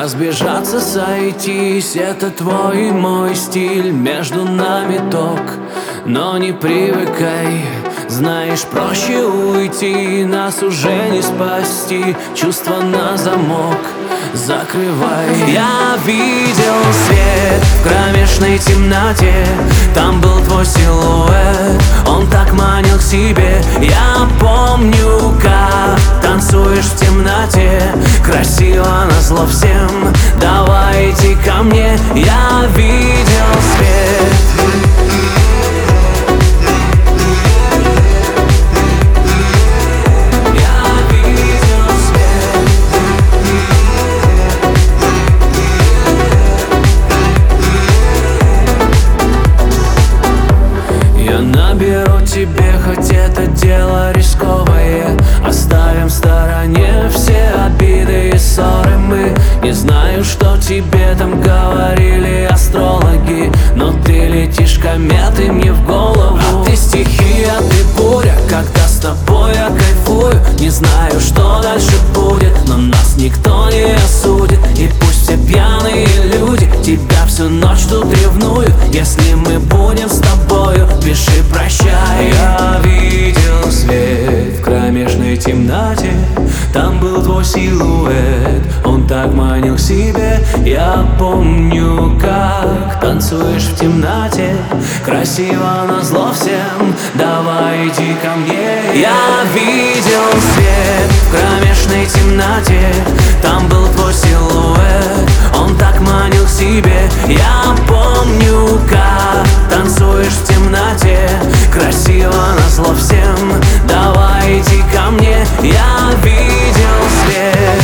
Разбежаться, сойтись — это твой и мой стиль. Между нами ток, но не привыкай. Знаешь, проще уйти, нас уже не спасти. Чувства на замок закрывай. Я видел свет в кромешной темноте. Там был твой силуэт, он так манил к себе. Я помню, как танцуешь в темноте. Красиво назло всем, давай иди ко мне. Я видел свет. Наберу тебе, хоть это дело рисковое. Оставим в стороне все обиды и ссоры. Мы не знаю, что тебе там говорили астрологи, но ты летишь кометой мне в голову. А ты стихия, ты буря, когда с тобой я кайфую. Не знаю, что дальше будет, но нас никто не осудит. И пусть все пьяные люди тебя всю ночь тут ревнуют. Если мы будем с тобою, пиши прощай. Я видел свет в кромешной темноте. Там был твой силуэт, он так манил к себе. Я помню, как танцуешь в темноте. Красиво назло всем, давай иди ко мне. Я видел свет в кромешной темноте. Там был твой силуэт, он так манил к себе. Я помню, как танцуешь в темноте. Красиво назло всем, давай иди ко мне. Я видел свет.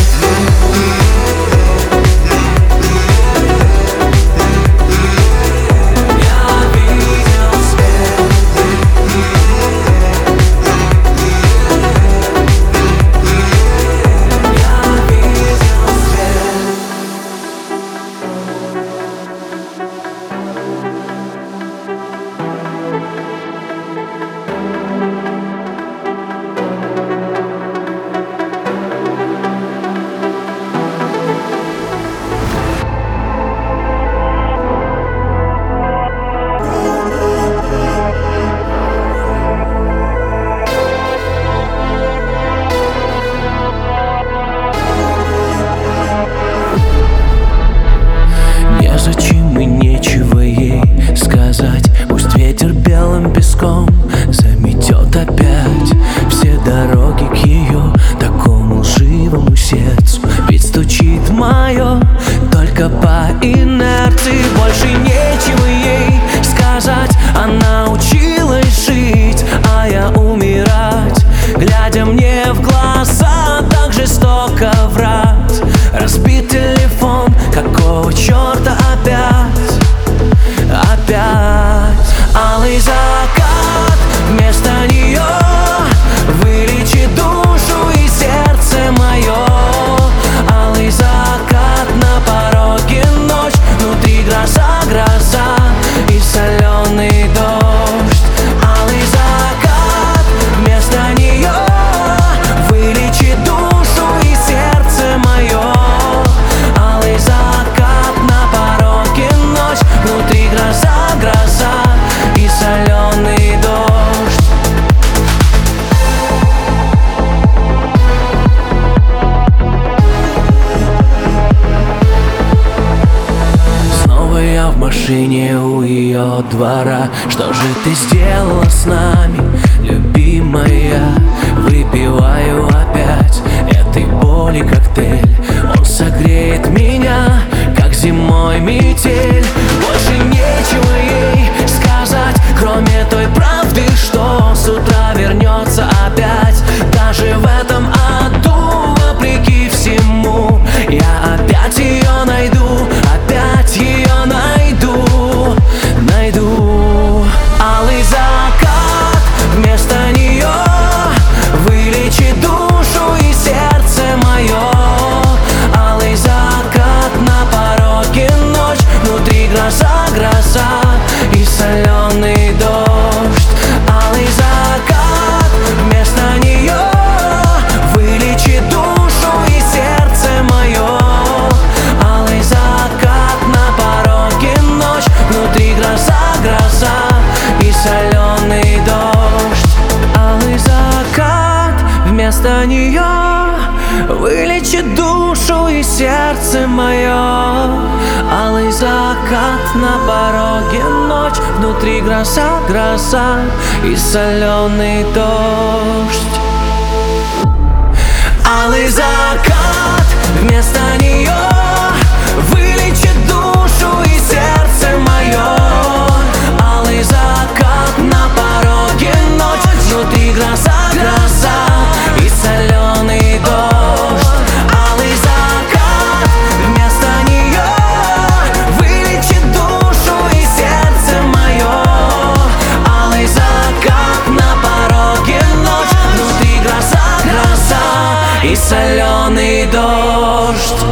Незачем и нечего ей сказать. Пусть ветер белым песком заметет опять все дороги к ее такому лживому сердцу. Ведь стучит мое только по инерции. Больше нечего ей сказать. Она училась жить, а я умирать, глядя мне в глаза, так жестоко врать. Разбит телефон, какого черта опять? Алый закат вместо нее вылечит душу и сердце мое. Алый закат, на пороге ночь, внутри гроза и соленый дождь. Алый закат вместо нее вылечит душу и сердце мое. Алый закат, на пороге ночь, внутри гроза и соленый дождь. Снова я в машине у ее двора. Что же ты сделала с нами, любимая? Выпиваю опять этой боли коктейль. Он согреет меня, как зимой метель. Больше нечего ей сказать, кроме той правды, что с утра вернется опять. Даже в этом аду, вопреки всему, я опять ее найду, опять ее найду. Алый закат вместо нее вылечит душу и сердце мое. Алый закат, на пороге ночь, внутри гроза соленый дождь. Алый закат вместо нее вылечит душу и сердце мое. Алый закат, на пороге ночь, внутри гроза, гроза и соленый дождь. Алый закат вместо нее вылечит душу и сердце мое. Алый закат, на пороге ночь, внутри гроза, гроза и соленый дождь. Алый закат вместо нее вылечит душу и сердце мое. Алый закат, на пороге ночь, внутри гроза, гроза и соленый дождь.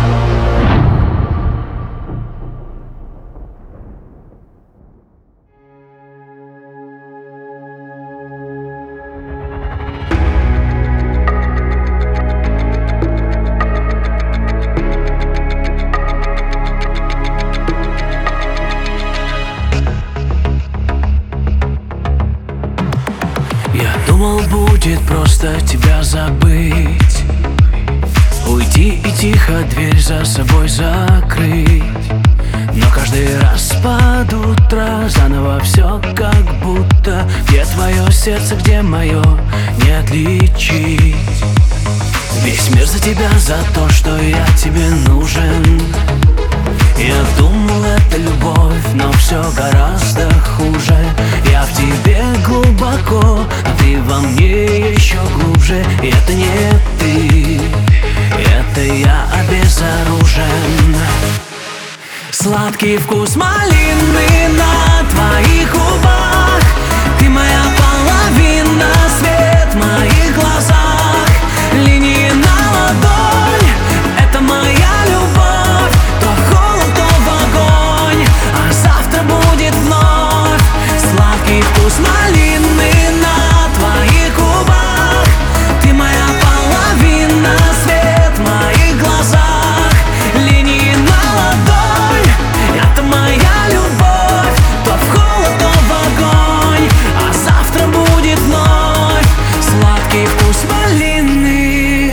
Я думал, будет просто тебя забыть, уйти и тихо дверь за собой закрыть. Но каждый раз под утро заново все как будто. Где твое сердце, где мое, не отличить. Весь мир за тебя, за то, что я тебе нужен. Я думал, это любовь, но все гораздо хуже. Я в тебе глубоко, а ты во мне еще глубже. И это не ты, это я обезоружен. Сладкий вкус малины на твоих губах. Ты моя половина, свет в моих глазах. Линии на ладонь, это моя любовь. То в холод, то в огонь, а завтра будет вновь. Сладкий вкус малины на твоих губах. Ты моя половина, свет в моих глазах. Линии на ладонь, это моя любовь. То в холод, то в огонь, а завтра будет вновь. Сладкий вкус малины.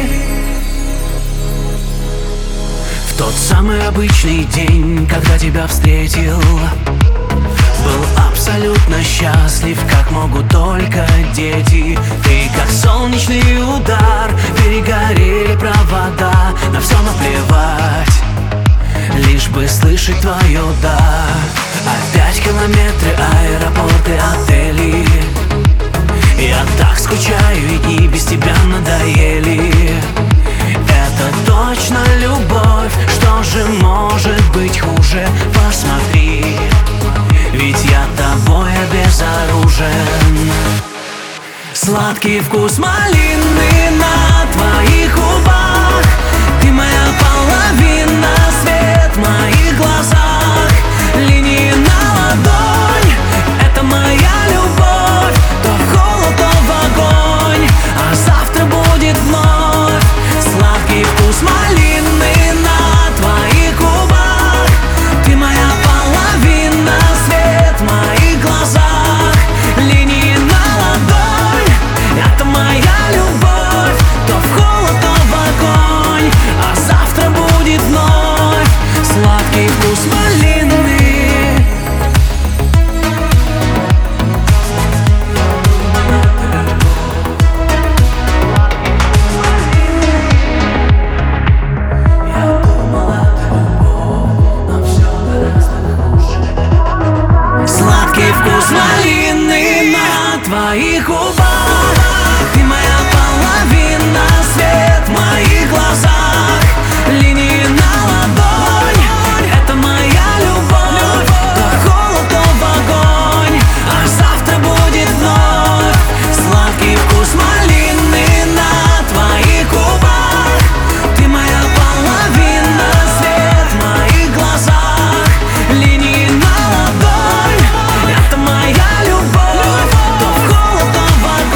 В тот самый обычный день, когда тебя встретил, был абсолютно счастлив, как могут только дети. Ты как солнечный удар, перегорели провода. На все наплевать, лишь бы слышать твое «да». Опять километры, аэропорты, отели. Я так скучаю, и дни без тебя надоели. Это точно любовь, что же может быть хуже? Посмотри, ведь я тобой обезоружен. Сладкий вкус малины на твоих губах. Ты моя половина, свет в моих глазах. Линии на ладонь, это моя любовь. То в холод, то в огонь, а завтра будет вновь. Сладкий вкус малины на твоих губах. Ты моя половина, свет в моих глазах. Линии на ладонь, это моя любовь. То в холод, то в огонь, а завтра будет вновь. Сладкий вкус малины. Сладкий вкус малины на твоих губах. Ты моя половина, свет в моих глазах. Линии на ладонь, это моя любовь. То в холод, то в огонь, а завтра будет вновь. Сладкий вкус малины на твоих губах. Ты моя половина, свет в моих глазах. Линии на ладонь, это моя любовь. То в холод, то в огонь,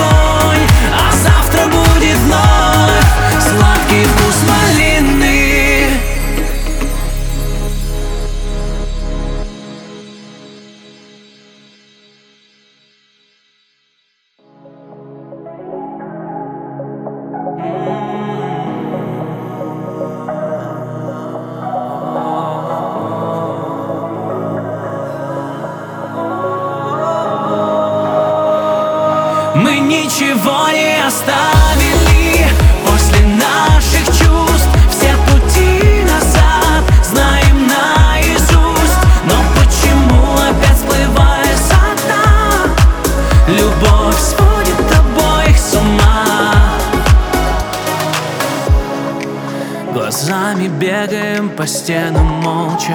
ничего не оставили. После наших чувств все пути назад знаем наизусть. Но почему опять всплывает со дна? Любовь сводит обоих с ума. Глазами бегаем по стенам молча.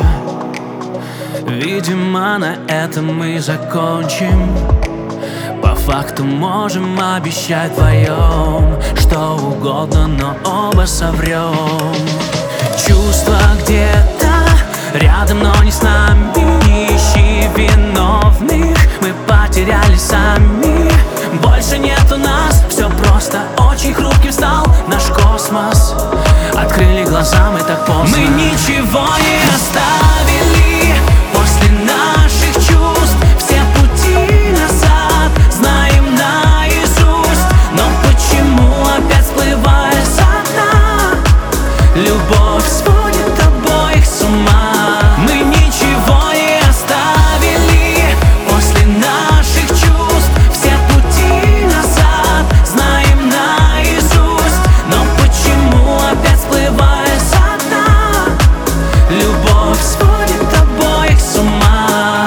Видимо, на этом мы закончим. По факту можем обещать вдвоем что угодно, но оба соврем. Чувства где-то рядом, но не с нами. Не ищи виновных, мы потеряли сами. Больше нету нас, все просто очень хрупким стал наш космос. Открыли глаза, мы так поздно. Мы ничего не оставили. После наших чувств все пути назад знаем наизусть. Но почему опять всплывает со дна? Любовь сводит обоих с ума. Мы ничего не оставили. После наших чувств все пути назад знаем наизусть. Но почему опять всплывает со дна? Любовь сводит обоих с ума.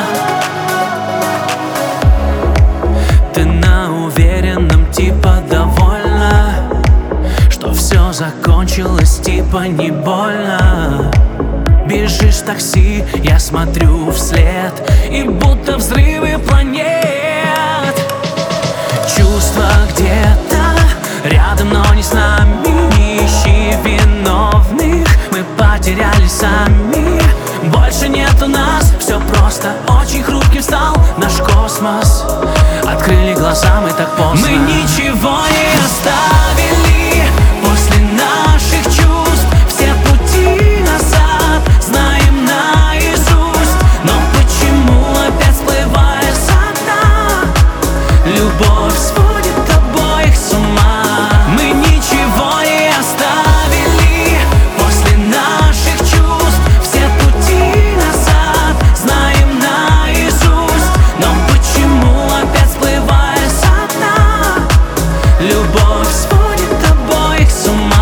Ты на уверенном типа довольна, что все закончилось типа не больно. Бежишь в такси, я смотрю вслед, и будто взрывы планет. Чувства где-то рядом, но не с нами. Не ищи виновных, мы потеряли сами. Больше нету нас, все просто очень хрупким стал наш космос. Открыли глаза, мы так поздно. Мы ничего не оставили. После наших чувств все пути назад знаем наизусть. Но почему опять всплывает со дна? Любовь сводит обоих с ума. Мы ничего не оставили. После наших чувств все пути назад знаем наизусть. Но почему опять всплывает со дна? Любовь сводит обоих с ума.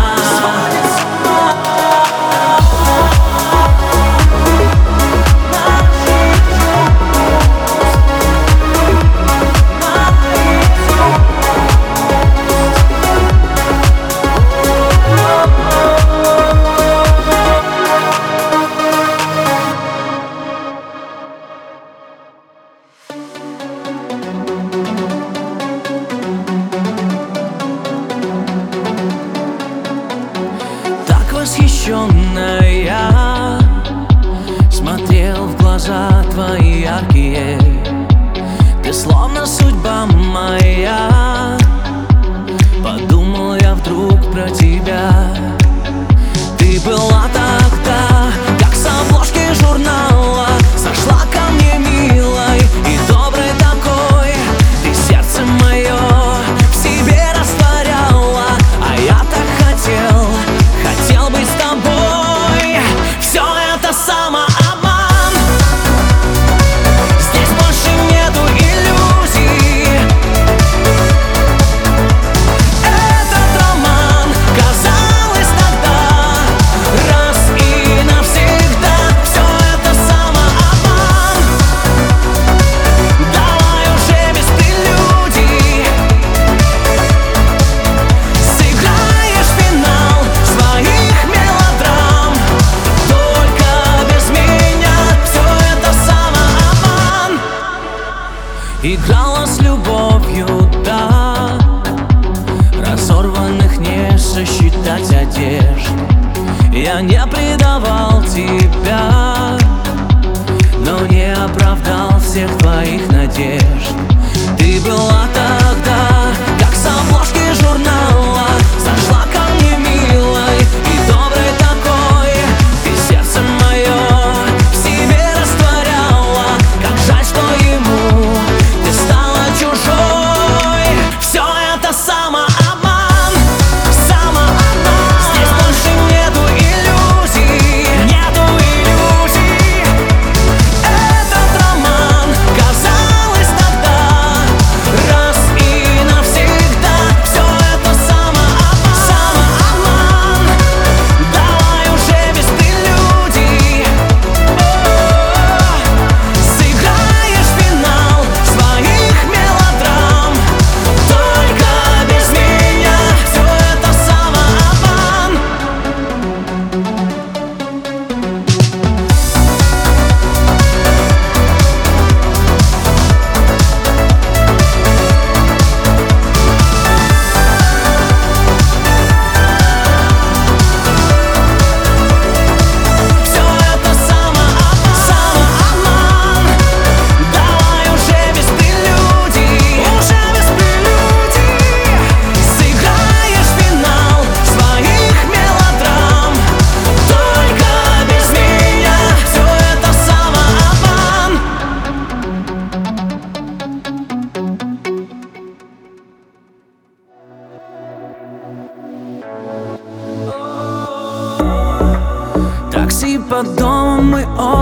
Так восхищенная смотрел в глаза твои яркие. Ты словно судьба моя. Подумал я вдруг про тебя. Ты была тогда, как с обложки журнала. Сошла ко мне милой и доброй такой. Ты сердце мое в себе растворяла. А я так хотел быть с тобой. Все это самообман. Здесь больше нету иллюзий. Этот роман, казалось тогда, раз и навсегда. Все это самообман. Давай уже без прелюдий сыграешь финал своих мелодрам. Только без меня. Все это самообман. Играла с любовью, да. Разорванных не сосчитать одежд. Я не предавал тебя, но не оправдал всех твоих надежд. Ты была тогда, как с обложки журнала. Сошла ко мне милой и доброй такой. Ты сердце мое в себе растворяла. Как жаль, что ему ты стала чужой. Все это самообман. Самообман. Здесь больше нету иллюзий. Нету иллюзий. Этот роман, казалось тогда,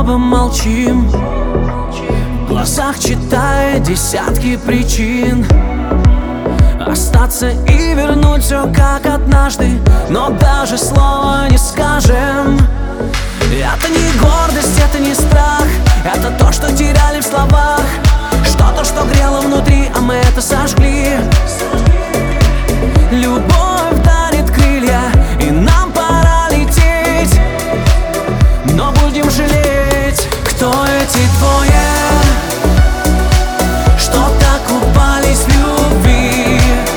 оба молчим, в глазах читая десятки причин остаться и вернуть все как однажды, но даже слова не скажем. Это не гордость, это не страх, это то, что теряли в словах, что-то, что грело внутри, а мы это сожгли. Любовь дарит крылья, и нам пора лететь, но будем жалеть, кто эти двое, что так упались в любви.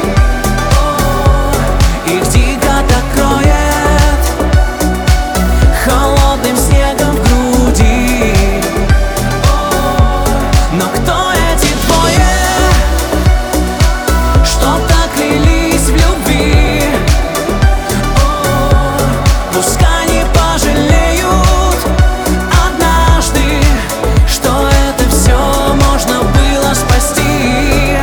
Их дико так кроет холодным снегом в груди. Но кто эти двое, что так клялись в любви? Пускай не пожалеют однажды, что это все можно было спасти.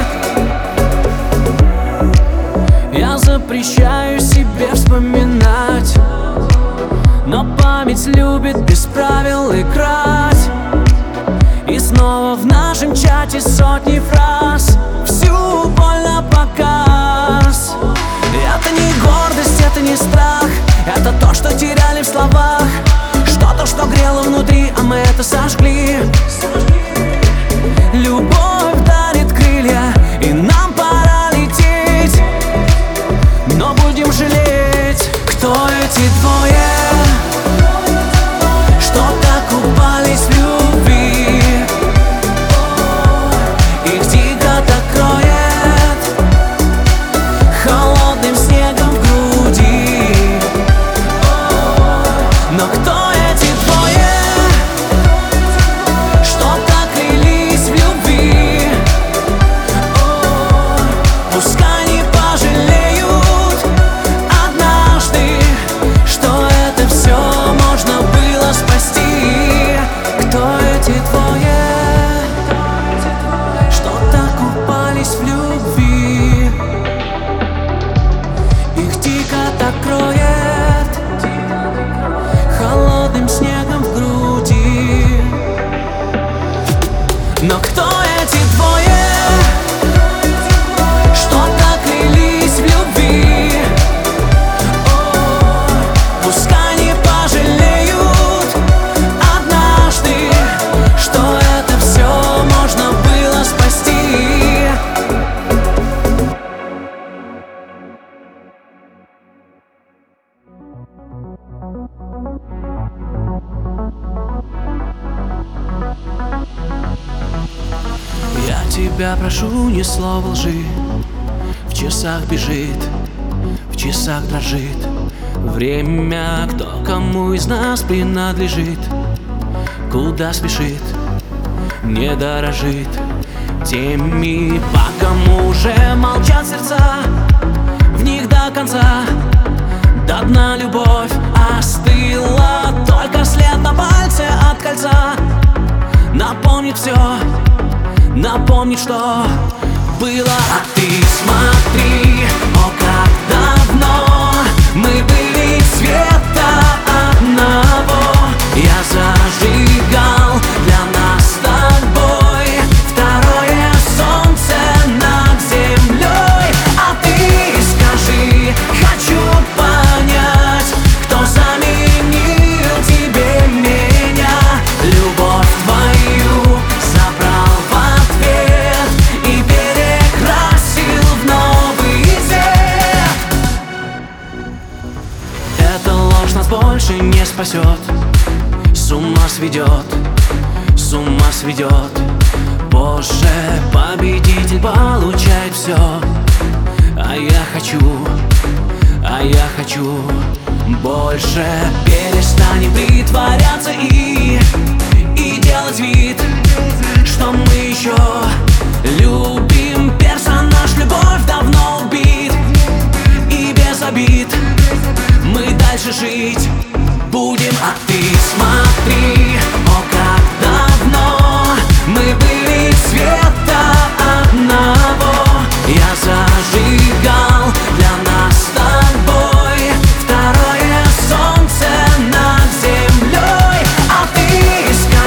Я запрещаю себе вспоминать, но память любит без правил играть. И снова в нашем чате сотни фраз, всю боль на показ. Это не гордость, это не страх, это то, что теряли в словах, что-то, что грело внутри, а мы это сожгли. Любовь дарит крылья, и нам пора лететь, но будем жалеть, кто эти двое, что так упались в любви. Их дико так кроет холодным снегом в груди. Но кто эти двое, что так клялись в любви? Пускай не пожалеют однажды, что это все можно было спасти. Кто эти двое, что так упались в любви? Их дико так кроет холодным снегом в груди. Но кто эти двое, что так клялись в любви? Пускай не пожалеют однажды, что это все можно было спасти. Я тебя прошу, ни слова лжи, в часах бежит, в часах дрожит время, кто кому из нас принадлежит, куда спешит, не дорожит теми, по кому уже молчат сердца, в них до конца, до дна любовь остыла, только след на пальце от кольца напомнит все, напомнит, что было. А ты смотри, о, как давно мы были цвета одного. Я зажигал для нас с тобой второе солнце над землей. А ты скажи, хочу понять, кто заменил тебе меня. Любовь твою забрал в ответ и перекрасил в новый цвет. Эта ложь нас больше не спасет, с ума сведет, с ума сведет. Позже победитель получает все, а я хочу больше. Перестанем притворяться и делать вид, что мы еще любим. Персонаж любовь давно убит, и без обид мы дальше жить будем. А ты смотри, о, как давно мы были цвета одного. Я зажигал для нас с тобой второе солнце над землей. А ты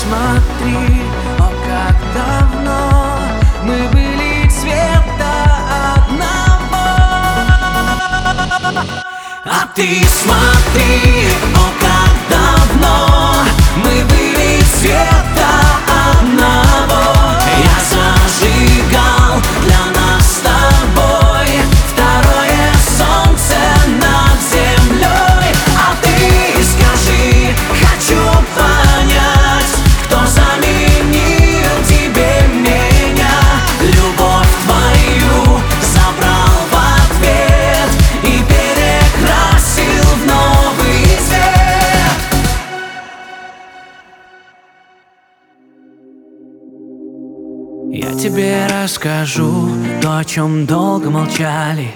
смотри, о, как давно мы были цвета одного. А ты смотри, о, как давно мы были цвета одного. Я зажигал для нас с тобой второе солнце над землей. А ты скажи, хочу понять, кто заменил тебе меня. Любовь твою забрал в ответ и перекрасил в новый цвет. Я тебе расскажу то, о чем долго молчали.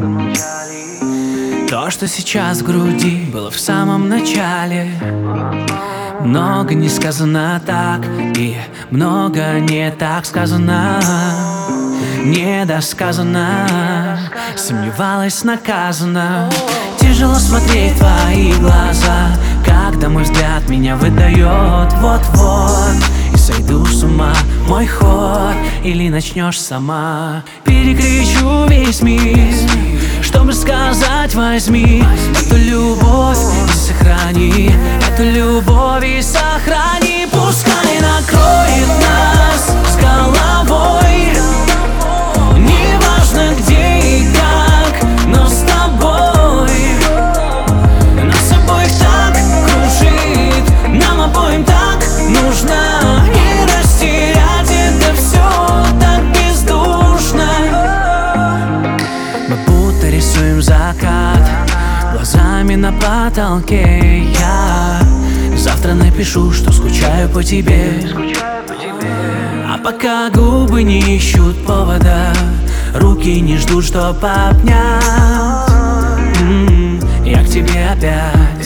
То, что сейчас в груди, было в самом начале. Много не сказано так, и много не так сказано. Недосказано, сомневалась, наказана. Тяжело смотреть в твои глаза, когда мой взгляд меня выдает. Вот-вот и сойду с ума, мой ход, или начнешь сама. Перекричу весь мир, чтобы сказать: возьми эту любовь и сохрани, эту любовь и сохрани. Пускай накроет нас с головой, неважно где и как, но с тобой. Нас обоих так кружит, нам обоим так нужно, и растерять это все так бездушно. Мы будто рисуем закат глазами на потолке. Я завтра напишу, что скучаю по тебе. А пока губы не ищут повода, руки не ждут, чтоб обнять, я к тебе опять.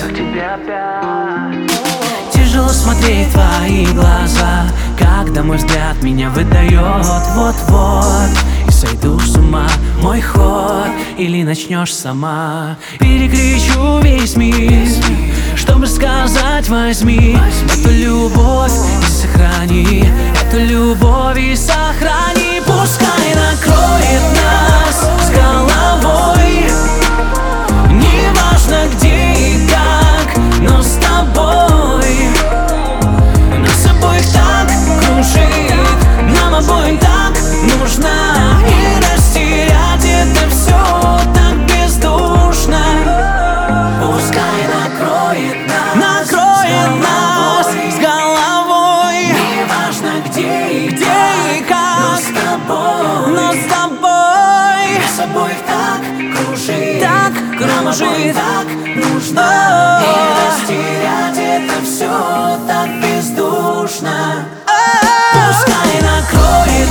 Тяжело смотреть в твои глаза, когда мой взгляд меня выдает. Вот-вот и сойду с ума, мой ход, или начнешь сама. Перекричу весь мир, чтобы сказать: возьми эту любовь и сохрани, эту любовь и сохрани. Пускай накроет нас с головой, неважно где и как, но с тобой. Нас обоих так кружит, нам обоим так нужно, и растерять это все так бездушно. Пускай накроет нас с головой, неважно где и как, но с тобой. Нас обоих так кружит, нам обоим так нужно, и растерять это все так бездушно. Пускай накроет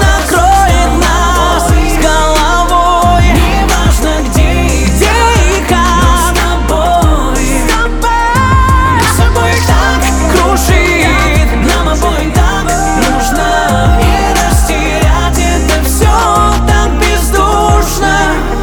нас с головой, неважно где и как, с тобой. Нас обоих так кружит, нам обоим так нужно, и растерять это все так бездушно.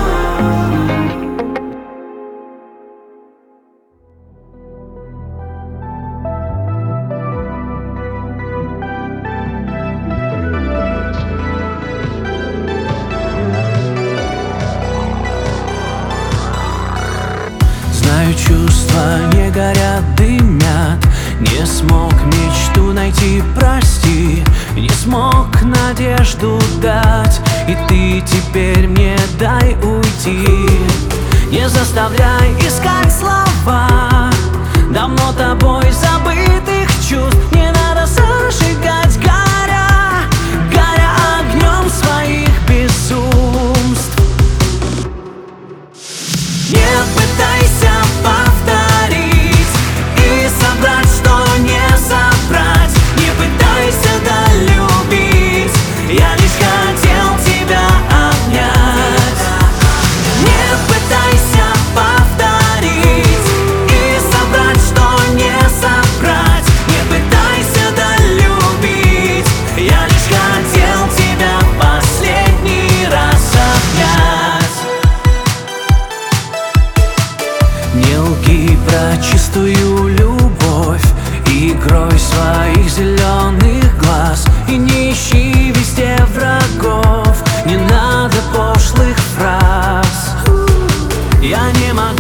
Знаю, чувства не горят, дымят. Не смог мечту найти, прости. Не смог надежду дать, и ты теперь мне дай уйти. Не заставляй искать слова давно тобой забытых чувств. Не надо зажигать, горя огнем своих безумств. Не пытайся повторить и собрать, что не собрать. Не пытайся долюбить, я лишь хотел тебя обнять. Не пытайся повторить и собрать, что не собрать. Не пытайся долюбить, я лишь хотел тебя в последний раз обнять. Не лги про чистую любовь и игрой своих зеленых глаз. И не ищи везде врагов, не надо пошлых фраз. Я не могу